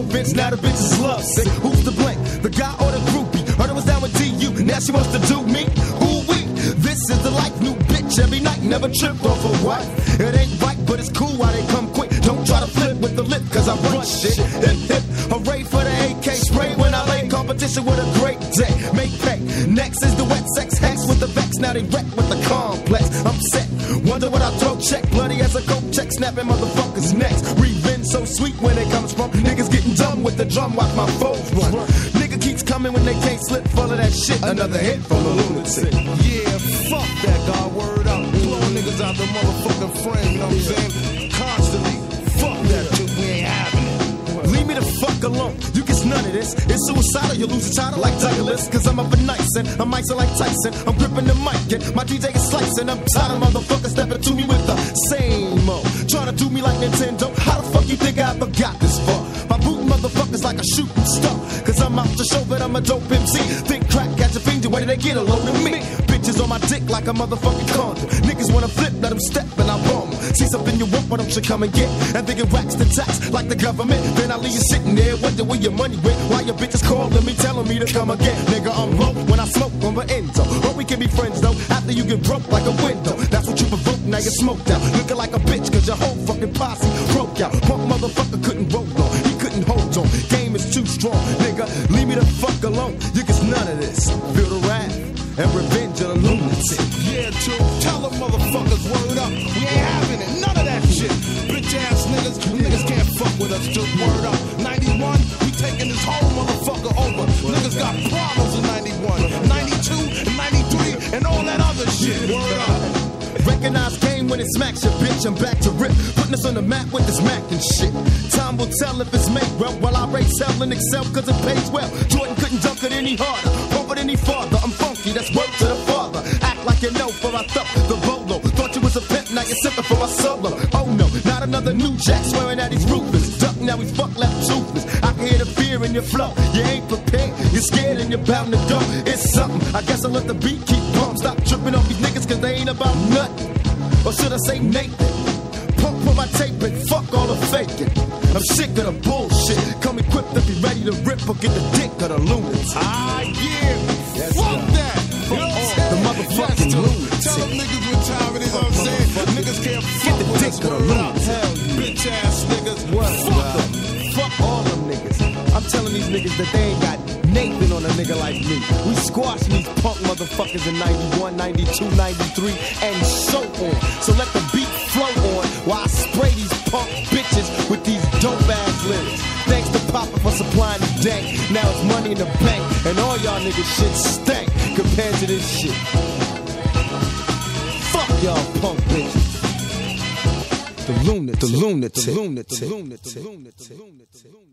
Vince, now the bitches love sick. Who's to blame? The guy or the groupie? Heard it was down with DU, now she wants to do me. Ooh-wee, this is the life, new bitch every night, never tripped off a wife. It ain't right, but it's cool why they come quick. Don't try to flip with the lip, cause I run shit. Hip, hip, hooray for the AK spray when I lay competition with a great day. Make pay. Next is the wet sex hex with the vex, now they wreck with the complex. I'm set, wonder what I throw check, bloody as a coat check, snapping motherfuckers' necks. Revenge so sweet when it comes from niggas getting dumb with the drum, watch my foes run. Nigga keeps coming when they can't slip, full of that shit. Another hit from the lunatic. Yeah, fuck that, God, word up. Blowing niggas out the motherfucking frame, you know what I'm saying? Constantly, fuck that shit, we ain't having it. Leave me the fuck alone, you get none of this. It's suicidal, you lose your title like Douglas. Cause I'm up at nights and I'm icing like Tyson. I'm gripping the mic and my DJ is slicing. I'm tired of motherfuckers stepping to me with the same old. Trying to do me like Nintendo. How the fuck you think I ever got this far? My booting motherfuckers like a shooting star. Cause I'm out to show that I'm a dope MC. Think crack, catch a finger, where did they get a load of me? Bitches on my dick like a motherfucking condom. Niggas wanna flip, let them step and I bomb them. See something you want, but them should come and get. And think it wax the tax like the government. Then I leave you sitting there, wonder where your money went. Why your bitches calling me, telling me to come again. Nigga, I'm low when I smoke on the endo. But we can be friends though, after you get broke like a window. That's what you provoke, now you smoked out. Looking like a bitch, cause your whole fucking posse broke out. Punk motherfucker couldn't roll on, he couldn't hold on. Game is too strong, nigga, leave me the fuck alone. You get none of this, feel the wrath and revenge of the lunatic. Yeah, too. Tell them motherfuckers, word up. We ain't having it, none of that shit. Bitch ass niggas, niggas can't fuck with us, just word up. 91, we taking this whole motherfucker over. Niggas got problems in 91, 92, and 93, and all that other shit, word up. Recognize game when it smacks your bitch. I'm back to rip, putting us on the map with this Mac and shit. Time will tell if it's made well. While I race hell and excel, cause it pays well. Jordan couldn't dunk it any harder, pump it any farther. I'm funky, that's work to the father. Act like you know, for I thought the bolo. Thought you was a pimp, now you're sipping for my solo. Oh no, not another new jack swearing that he's ruthless. Duck, now he's fuck left toothless. I can hear the fear in your flow. You ain't prepared, you're scared and you're bound to go. It's something, I guess I'll let the beat keep pumping. Stop tripping off these niggas cause they ain't about nothing. Or should I say Nathan? Pump for my tape and fuck all the faking. I'm sick of the bullshit. Come equipped to be ready to rip or get the dick of the lunatic. Ah, yeah. Yes, fuck that. You know what I'm saying? The motherfucking lunatic. Tell them niggas what time it is, I'm saying. Niggas can't fuck the with dick us, of the word up. lunatic. Bitch ass niggas. Fuck them. Fuck all them niggas. I'm telling these niggas that they ain't got Nathan on a nigga like me. We squashing these punk motherfuckers in 91, 92, 93, and so on. So let the beat flow on while I spray these punk bitches with these dope ass lyrics. Thanks to Papa for supplying the dank. Now it's money in the bank, and all y'all niggas shit stank compared to this shit. Fuck y'all punk bitches. The lunatic.